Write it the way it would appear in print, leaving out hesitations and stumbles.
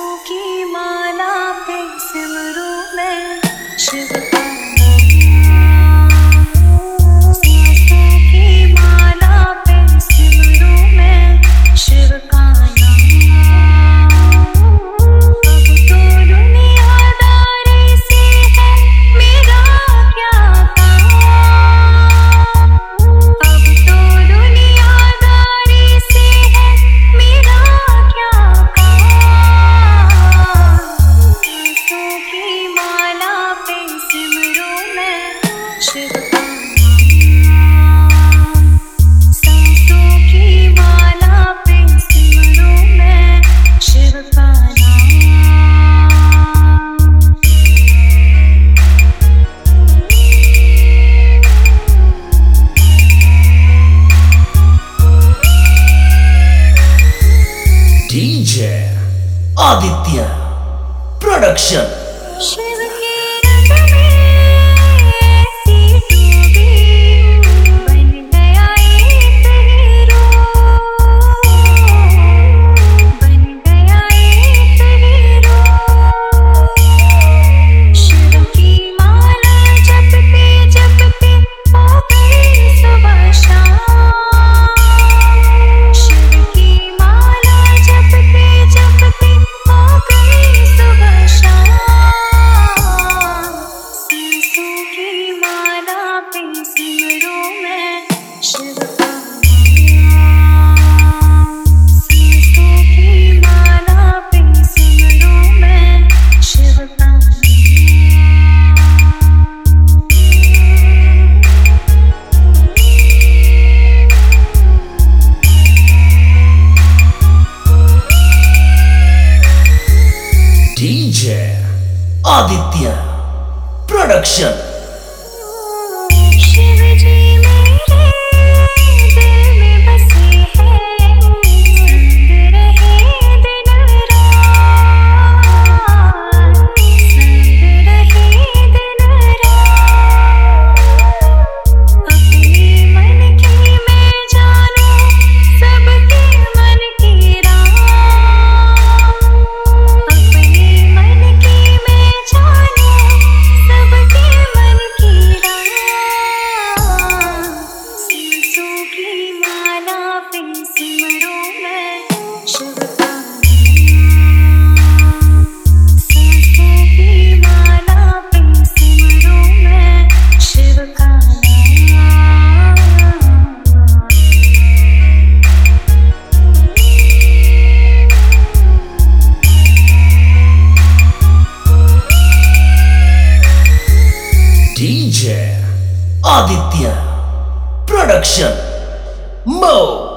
की माला पे सिमरू मैं शिव का सांसों की माला पे सिमरू मैं शिव का नाम। अब तो दुनियादारी से है मेरा क्या काम। अब तो दुनियादारी से है मेरा क्या काम। सांसों की माला पे सिमरू मैं शिव का नाम। सांसों की माला पे सिमरू मैं शिव का नाम। DJ Aditya Production। शिव के रंग में ऐसी डूबी बन गया एक हीरो। बन गया एक हीरो। शिव की माला जपते जपते हो गई सुबह शाम। शिव की माला जपते जपते हो गई सुबह शाम। सांसों की माला पे सिमरू मैं शिव का नाम। सांसों की माला पे सिमरू मैं शिव का नाम। DJ Aditya Production। शिव जी मेरे दिल में बसे हैं। संग रहे दिन रात। संग रहे दिन रात। अपने मन की मैं जानूं सबके मन की राह। अपने मन की मैं जानूं सबके मन की राह। सांसों की माला पे सिमरू मैं शिव का नाम। सांसों की माला पे सिमरू मैं शिव का नाम। DJ Aditya Production। Mo